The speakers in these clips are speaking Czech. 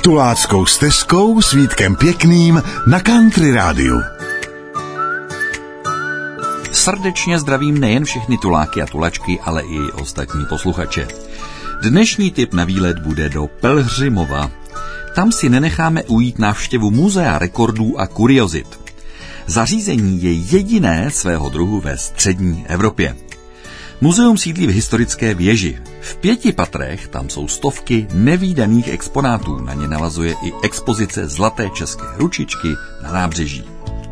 Tuláckou stezkou s Vítkem Pěkným na Country Rádiu. Srdečně zdravím nejen všechny tuláky a tulačky, ale i ostatní posluchače. Dnešní tip na výlet bude do Pelhřimova. Tam si nenecháme ujít návštěvu Muzea rekordů a kuriozit. Zařízení je jediné svého druhu ve střední Evropě. Muzeum sídlí v historické věži. V 5 patrech tam jsou stovky nevídaných exponátů, na ně navazuje i expozice zlaté české ručičky na nábřeží.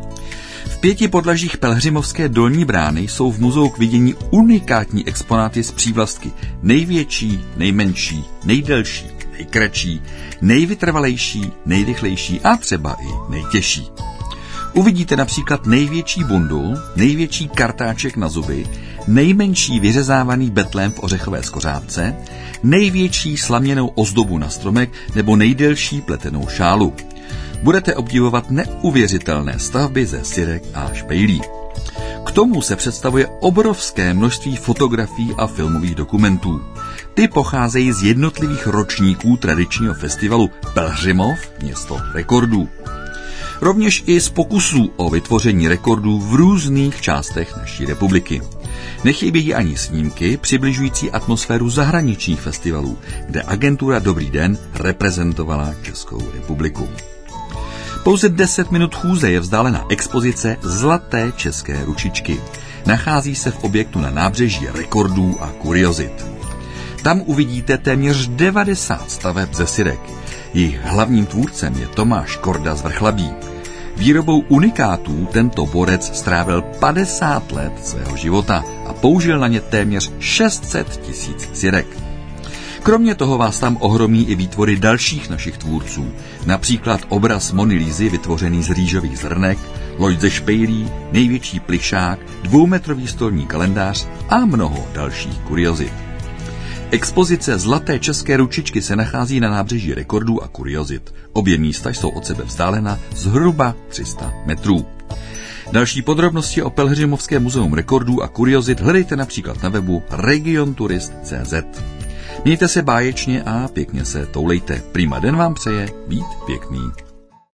V 5 podlažích Pelhřimovské dolní brány jsou v muzeu k vidění unikátní exponáty z přívlastky největší, nejmenší, nejdelší, nejkratší, nejvytrvalejší, nejrychlejší a třeba i nejtěžší. Uvidíte například největší bundul, největší kartáček na zuby, nejmenší vyřezávaný betlém v ořechové skořápce, největší slaměnou ozdobu na stromek nebo nejdelší pletenou šálu. Budete obdivovat neuvěřitelné stavby ze sirek a špejlí. K tomu se představuje obrovské množství fotografií a filmových dokumentů. Ty pocházejí z jednotlivých ročníků tradičního festivalu Pelhřimov, město rekordů. Rovněž i z pokusů o vytvoření rekordů v různých částech naší republiky. Nechybějí ani snímky přibližující atmosféru zahraničních festivalů, kde agentura Dobrý den reprezentovala Českou republiku. Pouze 10 minut chůze je vzdálená expozice zlaté české ručičky. Nachází se v objektu na nábřeží rekordů a kuriozit. Tam uvidíte téměř 90 staveb ze sirek. Jejich hlavním tvůrcem je Tomáš Korda z Vrchlabí. Výrobou unikátů tento borec strávil 50 let svého života a použil na ně téměř 600 000 sirek. Kromě toho vás tam ohromí i výtvory dalších našich tvůrců, například obraz Mony Lízy vytvořený z rýžových zrnek, loď ze špejlí, největší plišák, 2metrový stolní kalendář a mnoho dalších kuriozit. Expozice zlaté české ručičky se nachází na nábřeží rekordů a kuriozit. Obě místa jsou od sebe vzdálena zhruba 300 metrů. Další podrobnosti o Pelhřimovském muzeum rekordů a kuriozit hledejte například na webu regionturist.cz. Mějte se báječně a pěkně se toulejte. Prima den vám přeje Vít Pěkný.